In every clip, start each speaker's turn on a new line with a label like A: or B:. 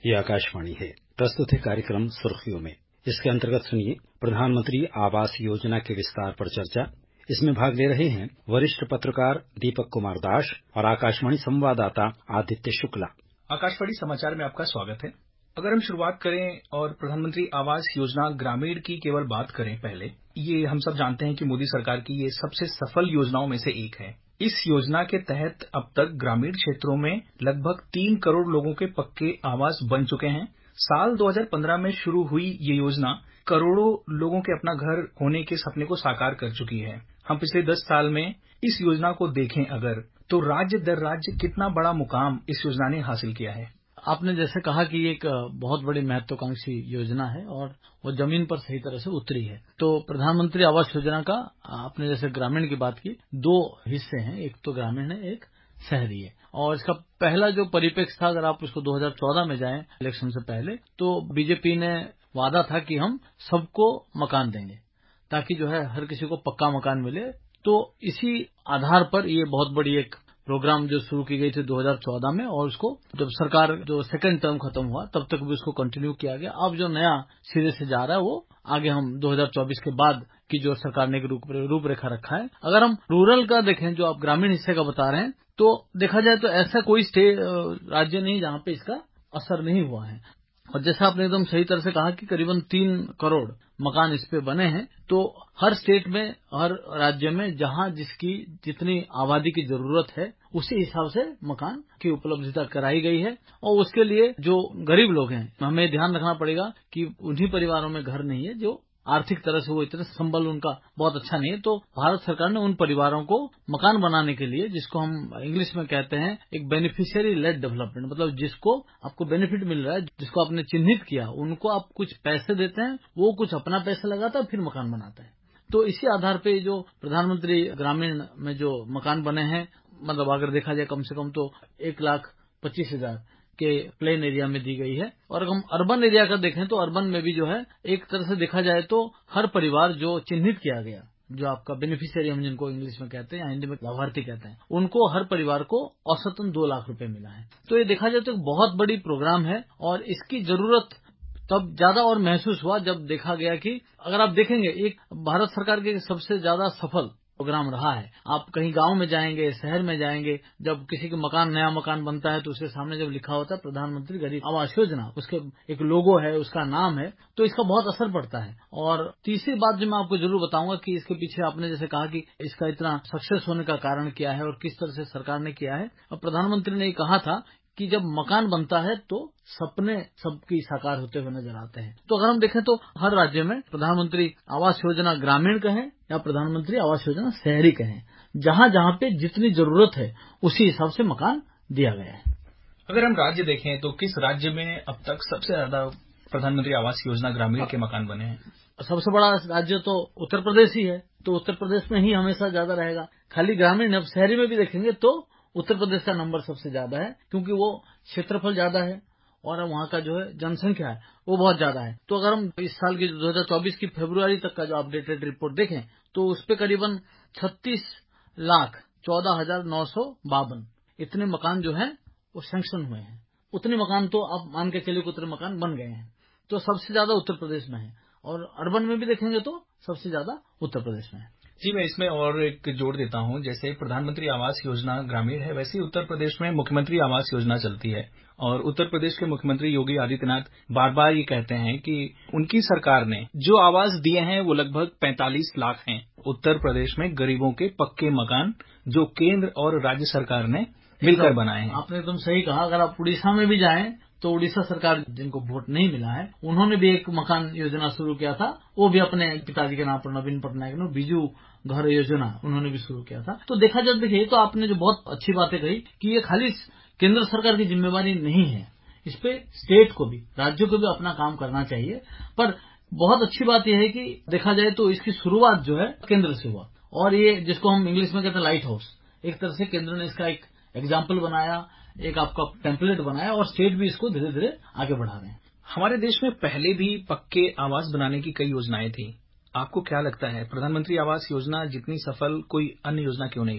A: ये आकाशवाणी है। प्रस्तुत है कार्यक्रम सुर्खियों में। इसके अंतर्गत सुनिए प्रधानमंत्री आवास योजना के विस्तार पर चर्चा। इसमें भाग ले रहे हैं वरिष्ठ पत्रकार दीपक कुमार दास और आकाशवाणी संवाददाता आदित्य शुक्ला।
B: आकाशवाणी समाचार में आपका स्वागत है। अगर हम शुरुआत करें और प्रधानमंत्री आवास योजना ग्रामीण की केवल बात करें पहले, ये हम सब जानते हैं कि मोदी सरकार की ये सबसे सफल योजनाओं में से एक है। इस योजना के तहत अब तक ग्रामीण क्षेत्रों में लगभग 3 करोड़ लोगों के पक्के आवास बन चुके हैं। साल 2015 में शुरू हुई ये योजना करोड़ों लोगों के अपना घर होने के सपने को साकार कर चुकी है। हम पिछले 10 साल में इस योजना को देखें अगर, तो राज्य दर राज्य कितना बड़ा मुकाम इस योजना ने हासिल किया है।
C: आपने जैसे कहा कि एक बहुत बड़ी महत्वाकांक्षी योजना है और वो जमीन पर सही तरह से उतरी है। तो प्रधानमंत्री आवास योजना का आपने जैसे ग्रामीण की बात की, 2 हिस्से हैं, एक तो ग्रामीण है, एक शहरी है। और इसका पहला जो परिप्रेक्ष्य था, अगर आप उसको 2014 में जाएं इलेक्शन से पहले, तो बीजेपी ने वादा था कि हम सबको मकान देंगे ताकि जो है हर किसी को पक्का मकान मिले। तो इसी आधार पर ये बहुत बड़ी एक प्रोग्राम जो शुरू की गई थी 2014 में, और उसको जब सरकार जो सेकंड टर्म खत्म हुआ तब तक भी उसको कंटिन्यू किया गया। अब जो नया सिरे से जा रहा है वो आगे हम 2024 के बाद की जो सरकार ने रूपरेखा रखा है। अगर हम रूरल का देखें, जो आप ग्रामीण हिस्से का बता रहे हैं, तो देखा जाए तो ऐसा कोई राज्य नहीं जहां पे इसका असर नहीं हुआ है। और जैसा आपने एकदम सही तरह से कहा कि करीबन 3 करोड़ मकान इस पे बने हैं। तो हर स्टेट में, हर राज्य में जहां जिसकी जितनी आबादी की जरूरत है उसी हिसाब से मकान की उपलब्धता कराई गई है। और उसके लिए जो गरीब लोग हैं, हमें ध्यान रखना पड़ेगा कि उन्हीं परिवारों में घर नहीं है जो आर्थिक तरह से वो इतना संबल उनका बहुत अच्छा नहीं है। तो भारत सरकार ने उन परिवारों को मकान बनाने के लिए, जिसको हम इंग्लिश में कहते हैं एक बेनिफिशियरी लेड डेवलपमेंट, मतलब जिसको आपको बेनिफिट मिल रहा है, जिसको आपने चिन्हित किया, उनको आप कुछ पैसे देते हैं, वो कुछ अपना पैसा लगाता है, फिर मकान बनाता है। तो इसी आधार पे जो प्रधानमंत्री ग्रामीण में जो मकान बने हैं, मतलब अगर देखा जाए कम से कम तो 1,25,000 के प्लेन एरिया में दी गई है। और अगर हम अर्बन एरिया का देखें तो अर्बन में भी जो है एक तरह से देखा जाए तो हर परिवार जो चिन्हित किया गया, जो आपका बेनिफिशियरी हम जिनको इंग्लिश में कहते हैं या हिंदी में लाभार्थी कहते हैं, उनको हर परिवार को औसतन 2 लाख रुपए मिला है। तो ये देखा जाए तो एक बहुत बड़ी प्रोग्राम है। और इसकी जरूरत तब ज्यादा और महसूस हुआ जब देखा गया कि अगर आप देखेंगे, एक भारत सरकार के सबसे ज्यादा सफल प्रोग्राम रहा है। आप कहीं गांव में जाएंगे, शहर में जाएंगे, जब किसी का नया मकान बनता है तो उसके सामने जब लिखा होता है प्रधानमंत्री गरीब आवास योजना, उसके एक लोगो है, उसका नाम है, तो इसका बहुत असर पड़ता है। और तीसरी बात जो मैं आपको जरूर बताऊंगा कि इसके पीछे आपने जैसे कहा कि इसका इतना सक्सेस होने का कारण क्या है और किस तरह से सरकार ने किया है। और प्रधानमंत्री ने कहा था कि जब मकान बनता है तो सपने सबकी साकार होते हुए नजर आते हैं। तो अगर हम देखें तो हर राज्य में प्रधानमंत्री आवास योजना ग्रामीण कहें या प्रधानमंत्री आवास योजना शहरी कहें, जहां जहां पे जितनी जरूरत है उसी हिसाब से मकान दिया गया है।
B: अगर हम राज्य देखें तो किस राज्य में अब तक सबसे ज्यादा प्रधानमंत्री आवास योजना ग्रामीण के मकान बने हैं?
C: सबसे बड़ा राज्य तो उत्तर प्रदेश ही है। तो उत्तर प्रदेश में ही हमेशा ज्यादा रहेगा। खाली ग्रामीण, अब शहरी में भी देखेंगे तो उत्तर प्रदेश का नंबर सबसे ज्यादा है, क्योंकि वो क्षेत्रफल ज्यादा है और वहाँ का जो है जनसंख्या है वो बहुत ज्यादा है। तो अगर हम इस साल की 2024 की फरवरी तक का जो अपडेटेड रिपोर्ट देखें तो उस पे करीबन 36,14,952 इतने मकान जो है वो सैंक्शन हुए हैं। उतने मकान तो आप मान के चलिए उतने मकान बन गए हैं। तो सबसे ज्यादा उत्तर प्रदेश में है। और अर्बन में भी देखेंगे तो सबसे ज्यादा उत्तर प्रदेश में है।
B: जी, मैं इसमें और एक जोड़ देता हूं। जैसे प्रधानमंत्री आवास योजना ग्रामीण है, वैसे ही उत्तर प्रदेश में मुख्यमंत्री आवास योजना चलती है। और उत्तर प्रदेश के मुख्यमंत्री योगी आदित्यनाथ बार बार ये कहते हैं कि उनकी सरकार ने जो आवास दिए हैं वो लगभग 45 लाख हैं। उत्तर प्रदेश में गरीबों के पक्के मकान जो केंद्र और राज्य सरकार ने मिलकर बनाए हैं।
C: आपने एकदम सही कहा। अगर आप उड़ीसा में भी जाएं तो उड़ीसा सरकार, जिनको वोट नहीं मिला है, उन्होंने भी एक मकान योजना शुरू किया था। वो भी अपने पिताजी के नाम पर, नवीन पटनायक ने बिजू घर योजना उन्होंने भी शुरू किया था। तो देखा जाए, देखिए, तो आपने जो बहुत अच्छी बातें कही कि ये खाली केंद्र सरकार की जिम्मेवारी नहीं है, इस पे स्टेट को भी, राज्यों को भी अपना काम करना चाहिए। पर बहुत अच्छी बात यह है कि देखा जाए तो इसकी शुरुआत जो है केंद्र से हुआ। और ये जिसको हम इंग्लिश में कहते हैं लाइट हाउस, एक तरह से केंद्र ने इसका एक एग्जाम्पल बनाया, एक आपका टेम्पलेट बनाया, और स्टेट भी इसको धीरे धीरे आगे बढ़ा रहे हैं।
B: हमारे देश में पहले भी पक्के आवास बनाने की कई योजनाएं थी। आपको क्या लगता है प्रधानमंत्री आवास योजना जितनी सफल कोई अन्य योजना क्यों नहीं हुई?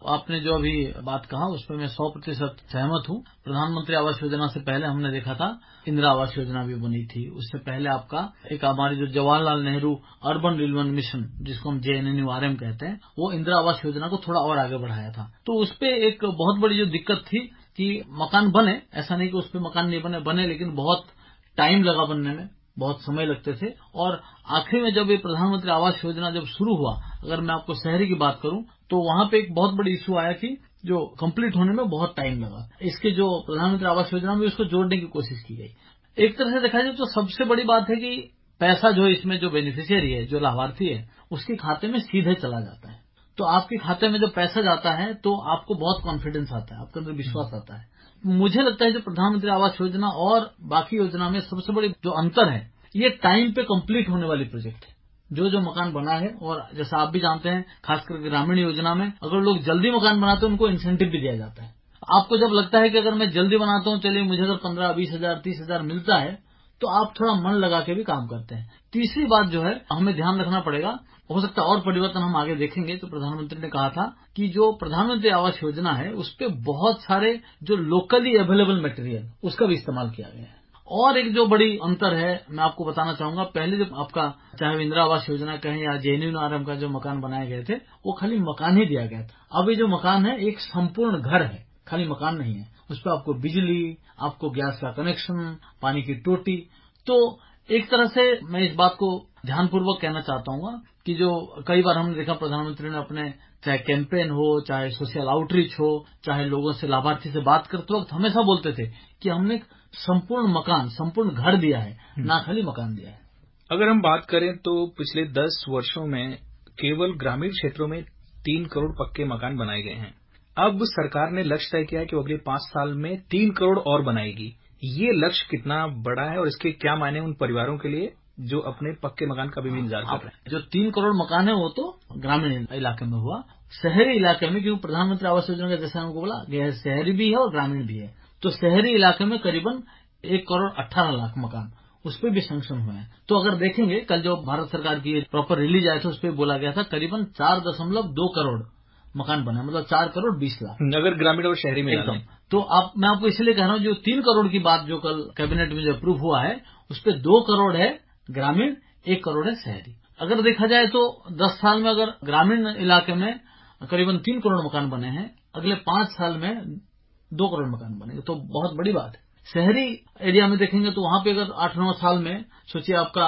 C: आपने जो अभी बात कहा उस पर मैं 100% सहमत हूँ। प्रधानमंत्री आवास योजना से पहले हमने देखा था इंदिरा आवास योजना भी बनी थी। उससे पहले आपका एक हमारी जो Jawaharlal Nehru urban renewal mission, जिसको हम JNNURM कहते हैं, वो इंदिरा आवास योजना को थोड़ा और आगे बढ़ाया था। तो उस पे एक बहुत बड़ी जो दिक्कत थी कि मकान बने, ऐसा नहीं कि उस पे मकान नहीं बने, लेकिन बहुत टाइम लगा बनने में, बहुत समय लगते थे। और आखिर में जब ये प्रधानमंत्री आवास योजना जब शुरू हुआ, अगर मैं आपको शहरी की बात करूं तो वहां पे एक बहुत बड़ी इशू आया कि जो कंप्लीट होने में बहुत टाइम लगा। इसके जो प्रधानमंत्री आवास योजना में उसको जोड़ने की कोशिश की गई। एक तरह से देखा जाए तो सबसे बड़ी बात है कि पैसा जो इसमें जो बेनिफिशियरी है, जो लाभार्थी है, उसके खाते में सीधे चला जाता है। तो आपके खाते में जब पैसा जाता है तो आपको बहुत कॉन्फिडेंस आता है, आपके अंदर विश्वास आता है। मुझे लगता है जो प्रधानमंत्री आवास योजना और बाकी योजना में सबसे बड़ी जो अंतर है, ये टाइम पे कंप्लीट होने वाली प्रोजेक्ट है। जो मकान बना है, और जैसा आप भी जानते हैं खासकर ग्रामीण योजना में अगर लोग जल्दी मकान बनाते हैं उनको इंसेंटिव भी दिया जाता है। आपको जब लगता है कि अगर मैं जल्दी बनाता हूँ, चलिए मुझे अगर 15-20 हजार 30 हजार मिलता है, तो आप थोड़ा मन लगा के भी काम करते हैं। तीसरी बात जो है हमें ध्यान रखना पड़ेगा, हो सकता है और परिवर्तन हम आगे देखेंगे। तो प्रधानमंत्री ने कहा था कि जो प्रधानमंत्री आवास योजना है उस पे बहुत सारे जो लोकली अवेलेबल मटेरियल उसका भी इस्तेमाल किया गया है। और एक जो बड़ी अंतर है मैं आपको बताना चाहूंगा, पहले जो आपका चाहे इंदिरा आवास योजना कहें या JNNURM का जो मकान बनाए गए थे, वो खाली मकान ही दिया गया था। अब ये जो मकान है एक संपूर्ण घर है, खाली मकान नहीं है। उस पर आपको बिजली, आपको गैस का कनेक्शन, पानी की टोटी। तो एक तरह से मैं इस बात को ध्यानपूर्वक कहना चाहता हूँ कि जो कई बार हमने देखा प्रधानमंत्री ने अपने चाहे कैंपेन हो, चाहे सोशल आउटरीच हो, चाहे लोगों से लाभार्थी से बात करते वक्त हमेशा बोलते थे कि हमने संपूर्ण मकान, संपूर्ण घर दिया है, ना खाली मकान दिया है।
B: अगर हम बात करें तो पिछले 10 वर्षों में केवल ग्रामीण क्षेत्रों में 3 करोड़ पक्के मकान बनाए गए हैं। अब सरकार ने लक्ष्य तय किया है कि अगले 5 साल में 3 करोड़ और बनाएगी। ये लक्ष्य कितना बड़ा है और इसके क्या मायने उन परिवारों के लिए जो अपने पक्के मकान का भी इंतजार कर रहे हैं?
C: जो 3 करोड़ मकान है वो तो ग्रामीण इलाके में हुआ। शहरी इलाके में क्योंकि प्रधानमंत्री आवास योजना का जैसे हमको बोला गया है, शहरी भी है और ग्रामीण भी है। तो शहरी इलाके में करीबन 1 करोड़ 18 लाख मकान उस पर भी सैंक्शन हुए हैं। तो अगर देखेंगे कल जो भारत सरकार की प्रॉपर रिलीज आया था उस पर बोला गया था करीबन 4.2 करोड़ मकान बने, मतलब 4 करोड़ 20 लाख
B: अगर ग्रामीण और शहरी में
C: एकदम। तो आप मैं आपको इसलिए कह रहा हूँ जो 3 करोड़ की बात जो कल कैबिनेट में जो अप्रूव हुआ है उस पर 2 करोड़ है ग्रामीण, 1 करोड़ है शहरी। अगर देखा जाए तो 10 साल में अगर ग्रामीण इलाके में करीबन 3 करोड़ मकान बने हैं, अगले 5 साल में 2 करोड़ मकान बनेंगे, तो बहुत बड़ी बात है। शहरी एरिया में देखेंगे तो वहां पे अगर 8-9 साल में सोचिए आपका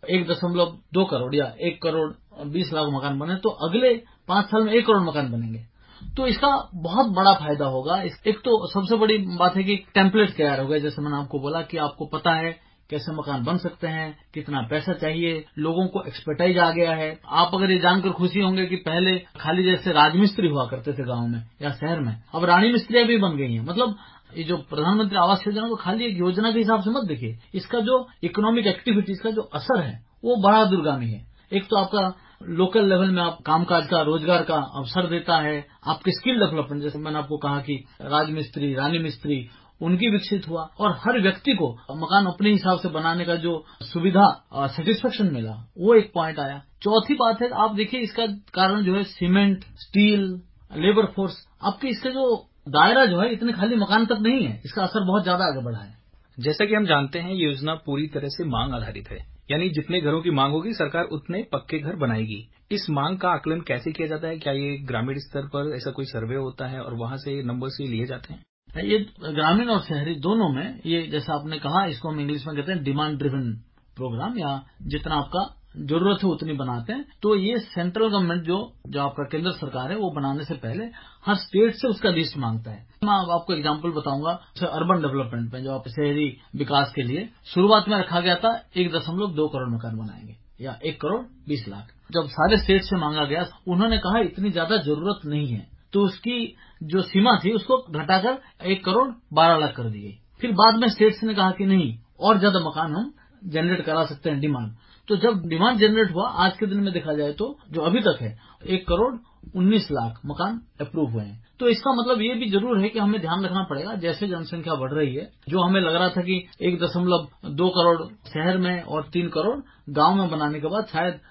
C: 1.2 करोड़ या 1 करोड़ 20 लाख मकान बने, तो अगले 5 साल में 1 करोड़ मकान बनेंगे। तो इसका बहुत बड़ा फायदा होगा। एक तो सबसे बड़ी बात है कि टेम्पलेट तैयार हो गया, जैसे मैंने आपको बोला कि आपको पता है कैसे मकान बन सकते हैं, कितना पैसा चाहिए, लोगों को एक्सपर्टाइज आ गया है। आप अगर ये जानकर खुशी होंगे कि पहले खाली जैसे राजमिस्त्री हुआ करते थे गांव में या शहर में, अब रानी मिस्त्रियां भी बन गई हैं। मतलब ये जो प्रधानमंत्री आवास योजना को खाली एक योजना के हिसाब से मत देखिए, इसका जो इकोनॉमिक एक्टिविटीज का जो असर है वो बड़ा दूरगामी है। एक तो आपका लोकल लेवल में आप कामकाज का, रोजगार का अवसर देता है, आपके स्किल डेवलपमेंट, जैसे मैंने आपको कहा कि राजमिस्त्री, रानी मिस्त्री, उनकी विकसित हुआ और हर व्यक्ति को मकान अपने हिसाब से बनाने का जो सुविधा सेटिस्फेक्शन मिला, वो एक पॉइंट आया। चौथी बात है आप देखिए इसका कारण जो है सीमेंट, स्टील, लेबर फोर्स, आपके इसका जो दायरा जो है इतने खाली मकान तक नहीं है, इसका असर बहुत ज्यादा आगे बढ़ा है।
B: जैसा कि हम जानते हैं ये योजना पूरी तरह से मांग आधारित है, यानी जितने घरों की मांग होगी सरकार उतने पक्के घर बनाएगी। इस मांग का आकलन कैसे किया जाता है? क्या ये ग्रामीण स्तर पर ऐसा कोई सर्वे होता है और वहां से नंबर से लिए जाते हैं?
C: ये ग्रामीण और शहरी दोनों में, ये जैसा आपने कहा इसको हम इंग्लिश में कहते हैं डिमांड ड्रिवन प्रोग्राम, या जितना आपका जरूरत है उतनी बनाते हैं। तो ये सेंट्रल गवर्नमेंट जो आपका केंद्र सरकार है वो बनाने से पहले हर स्टेट से उसका लिस्ट मांगता है। मैं आपको एग्जांपल बताऊंगा। अर्बन डेवलपमेंट में जो आप शहरी विकास के लिए शुरुआत में रखा गया था 1.2 करोड़ मकान बनाएंगे या 1 करोड़ 20 लाख। जब सारे स्टेट से मांगा गया उन्होंने कहा इतनी ज्यादा जरूरत नहीं है, तो उसकी जो सीमा थी उसको घटाकर 1 करोड़ 12 लाख कर दी गई। फिर बाद में स्टेट्स ने कहा कि नहीं और ज्यादा मकान हम जनरेट करा सकते हैं, डिमांड। तो जब डिमांड जनरेट हुआ आज के दिन में देखा जाए तो जो अभी तक है 1 करोड़ 19 लाख मकान अप्रूव हुए हैं। तो इसका मतलब ये भी जरूर है कि हमें ध्यान रखना पड़ेगा, जैसे जनसंख्या बढ़ रही है, जो हमें लग रहा था कि 1.2 करोड़ शहर में और 3 करोड़ गांव में बनाने के बाद शायद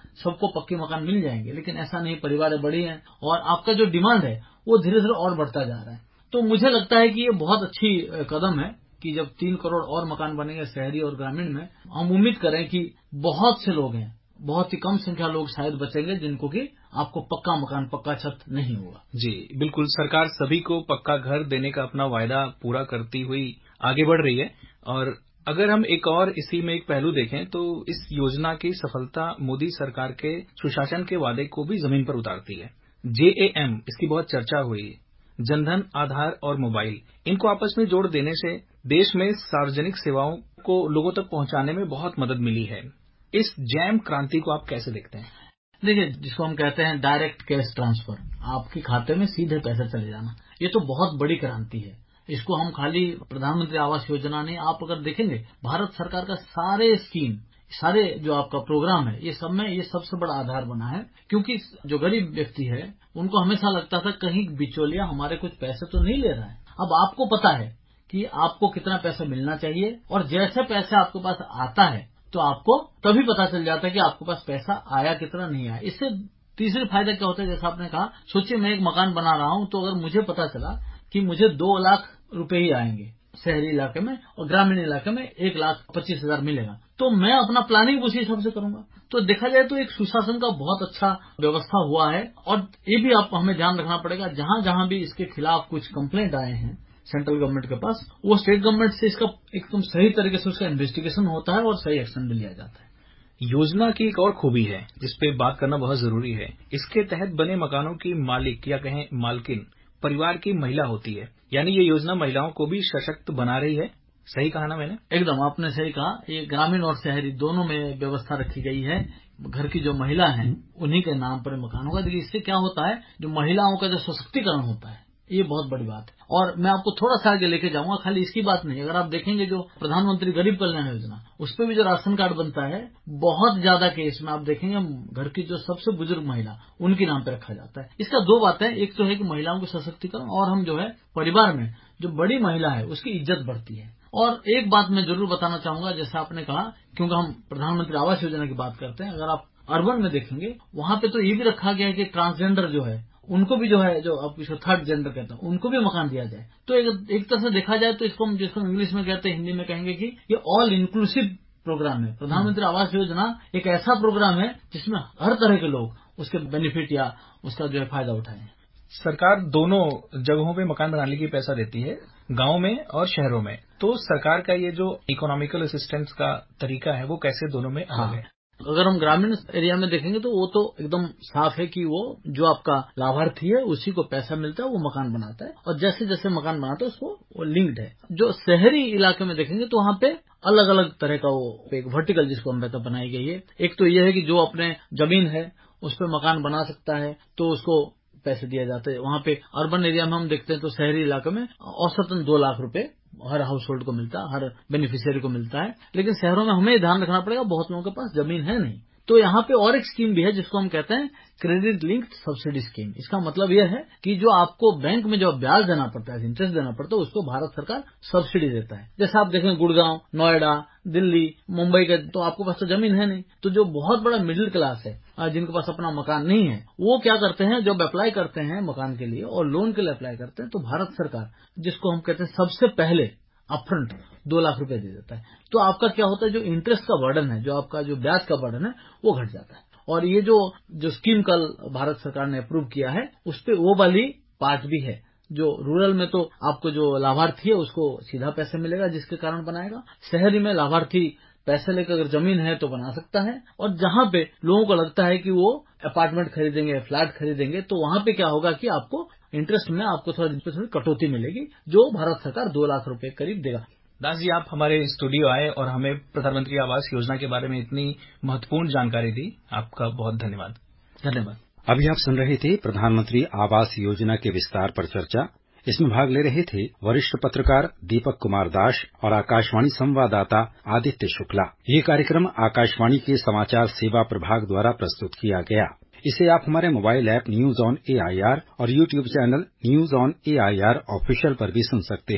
C: सबको पक्के मकान मिल जाएंगे, लेकिन ऐसा नहीं। परिवारें बड़ी हैं और आपका जो डिमांड है वो धीरे धीरे और बढ़ता जा रहा है। तो मुझे लगता है कि ये बहुत अच्छी कदम है कि जब 3 करोड़ और मकान बनेंगे शहरी और ग्रामीण में, हम उम्मीद करें कि बहुत से लोग हैं, बहुत ही कम संख्या लोग शायद बचेंगे जिनको कि आपको पक्का मकान, पक्का छत नहीं होगा।
B: जी बिल्कुल, सरकार सभी को पक्का घर देने का अपना वायदा पूरा करती हुई आगे बढ़ रही है। और अगर हम एक और इसी में एक पहलू देखें तो इस योजना की सफलता मोदी सरकार के सुशासन के वादे को भी जमीन पर उतारती है। JAM, इसकी बहुत चर्चा हुई। जनधन, आधार और मोबाइल, इनको आपस में जोड़ देने से देश में सार्वजनिक सेवाओं को लोगों तक पहुंचाने में बहुत मदद मिली है। इस जैम क्रांति को आप कैसे देखते हैं?
C: देखिए, जिसको हम कहते हैं डायरेक्ट कैश ट्रांसफर, आपके खाते में सीधे पैसे चले जाना, ये तो बहुत बड़ी क्रांति है। इसको हम खाली प्रधानमंत्री आवास योजना नहीं, आप अगर देखेंगे भारत सरकार का सारे स्कीम, सारे जो आपका प्रोग्राम है, ये सब में ये सबसे बड़ा आधार बना है। क्योंकि जो गरीब व्यक्ति है उनको हमेशा लगता था कहीं बिचौलिया हमारे कुछ पैसे तो नहीं ले रहा है। अब आपको पता है कि आपको कितना पैसा मिलना चाहिए, और जैसे पैसे आपके पास आता है तो आपको तभी पता चल जाता है कि आपके पास पैसा आया कितना नहीं आया। इससे तीसरे फायदा क्या होता है, जैसा आपने कहा, सोचिए मैं एक मकान बना रहा हूं तो अगर मुझे पता चला कि मुझे 2 लाख रुपए ही आएंगे शहरी इलाके में और ग्रामीण इलाके में 1,25,000 मिलेगा, तो मैं अपना प्लानिंग उसी हिसाब से करूंगा। तो देखा जाए तो एक सुशासन का बहुत अच्छा व्यवस्था हुआ है। और ये भी आप हमें ध्यान रखना पड़ेगा, जहां जहां भी इसके खिलाफ कुछ कंप्लेंट आए हैं सेंट्रल गवर्नमेंट के पास, वो स्टेट गवर्नमेंट से इसका एकदम सही तरीके से उसका इन्वेस्टिगेशन होता है और सही एक्शन भी लिया जाता है।
B: योजना की एक और खूबी है जिस पे बात करना बहुत जरूरी है। इसके तहत बने मकानों की मालिक या कहें मालकिन परिवार की महिला होती है, यानी ये योजना महिलाओं को भी सशक्त बना रही है। सही कहा ना मैंने?
C: एकदम आपने सही कहा। ये ग्रामीण और शहरी दोनों में व्यवस्था रखी गई है। घर की जो महिला है उन्हीं के नाम पर मकान होगा। देखिए, इससे क्या होता है, जो महिलाओं का जो सशक्तिकरण होता है, ये बहुत बड़ी बात है। और मैं आपको थोड़ा सा आगे लेके जाऊंगा, खाली इसकी बात नहीं। अगर आप देखेंगे जो प्रधानमंत्री गरीब कल्याण योजना, उस पर भी जो राशन कार्ड बनता है, बहुत ज्यादा केस में आप देखेंगे घर की जो सबसे बुजुर्ग महिला, उनके नाम पे रखा जाता है। इसका 2 बातें, एक तो है कि महिलाओं के सशक्तिकरण, और हम जो है परिवार में जो बड़ी महिला है उसकी इज्जत बढ़ती है। और एक बात मैं जरूर बताना चाहूंगा, जैसे आपने कहा, क्योंकि हम प्रधानमंत्री आवास योजना की बात करते हैं, अगर आप अर्बन में देखेंगे वहां पे तो ये भी रखा गया है कि ट्रांसजेंडर जो है उनको भी जो है, जो आप इसको थर्ड जेंडर कहते हैं, उनको भी मकान दिया जाए। तो एक तरह से देखा जाए तो इसको हम जिसको इंग्लिश में कहते हैं, हिंदी में कहेंगे कि ये ऑल इंक्लूसिव प्रोग्राम है। प्रधानमंत्री आवास योजना एक ऐसा प्रोग्राम है जिसमें हर तरह के लोग उसके बेनिफिट या उसका जो है फायदा उठाएं।
B: सरकार दोनों जगहों पे मकान बनाने की पैसा देती है, गांव में और शहरों में। तो सरकार का ये जो इकोनॉमिकल असिस्टेंस का तरीका है वो कैसे दोनों में अलग है?
C: अगर हम ग्रामीण एरिया में देखेंगे तो वो तो एकदम साफ है कि वो जो आपका लाभार्थी है उसी को पैसा मिलता है, वो मकान बनाता है, और जैसे जैसे मकान बनाता है उसको वो लिंक्ड है। जो शहरी इलाके में देखेंगे तो वहाँ पे अलग अलग तरह का वो एक वर्टिकल जिसको हम कहते हैं बनाई गई है। एक तो ये है कि जो अपने जमीन है उस पर मकान बना सकता है तो उसको पैसे दिए जाते हैं। वहाँ पे अर्बन एरिया में हम देखते हैं तो शहरी इलाके में औसतन 2 लाख रुपए हर हाउस होल्ड को मिलता है, हर बेनिफिशियरी को मिलता है। लेकिन शहरों में हमें ध्यान रखना पड़ेगा, बहुत लोगों के पास जमीन है नहीं। तो यहाँ पे और एक स्कीम भी है जिसको हम कहते हैं क्रेडिट लिंक्ड सब्सिडी स्कीम। इसका मतलब यह है कि जो आपको बैंक में जो ब्याज देना पड़ता है, इंटरेस्ट देना पड़ता है, उसको भारत सरकार सब्सिडी देता है। जैसे आप देखें गुड़गांव, नोएडा, दिल्ली, मुंबई के, तो आपके पास तो जमीन है नहीं, तो जो बहुत बड़ा मिडिल क्लास है जिनके पास अपना मकान नहीं है, वो क्या करते हैं, जब अप्लाई करते हैं मकान के लिए और लोन के लिए अप्लाई करते हैं, तो भारत सरकार जिसको हम कहते हैं सबसे पहले अपफ्रंट 2 लाख रुपए दे देता है। तो आपका क्या होता है, जो इंटरेस्ट का बर्डन है, जो आपका जो ब्याज का बर्डन है, वो घट जाता है। और ये जो स्कीम कल भारत सरकार ने अप्रूव किया है, उस पे वो वाली पार्ट भी है। जो रूरल में तो आपको जो लाभार्थी है उसको सीधा पैसे मिलेगा, जिसके कारण बनाएगा। शहरी में लाभार्थी पैसे लेकर अगर जमीन है तो बना सकता है, और जहां पे लोगों को लगता है कि वो अपार्टमेंट खरीदेंगे, फ्लैट खरीदेंगे, तो वहां पे क्या होगा कि आपको इंटरेस्ट में आपको थोड़ी कटौती मिलेगी, जो भारत सरकार 2 लाख रुपए करीब देगा।
B: दास जी, आप हमारे स्टूडियो आए और हमें प्रधानमंत्री आवास योजना के बारे में इतनी महत्वपूर्ण जानकारी दी, आपका बहुत धन्यवाद।
C: धन्यवाद।
A: अभी आप सुन रहे थे प्रधानमंत्री आवास योजना के विस्तार पर चर्चा। इसमें भाग ले रहे थे वरिष्ठ पत्रकार दीपक कुमार दास और आकाशवाणी संवाददाता आदित्य शुक्ला। ये कार्यक्रम आकाशवाणी के समाचार सेवा प्रभाग द्वारा प्रस्तुत किया गया। इसे आप हमारे mobile app news on AIR और YouTube channel news on AIR official पर भी सुन सकते हैं।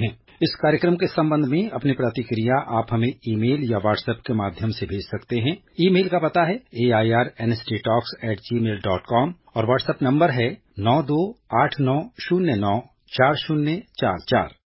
A: इस कार्यक्रम के संबंध में अपनी प्रतिक्रिया आप हमें ईमेल या व्हाट्सएप के माध्यम से भेज सकते हैं। ईमेल का पता है airnsttalks@gmail.com और व्हाट्सएप नंबर है 9289094044।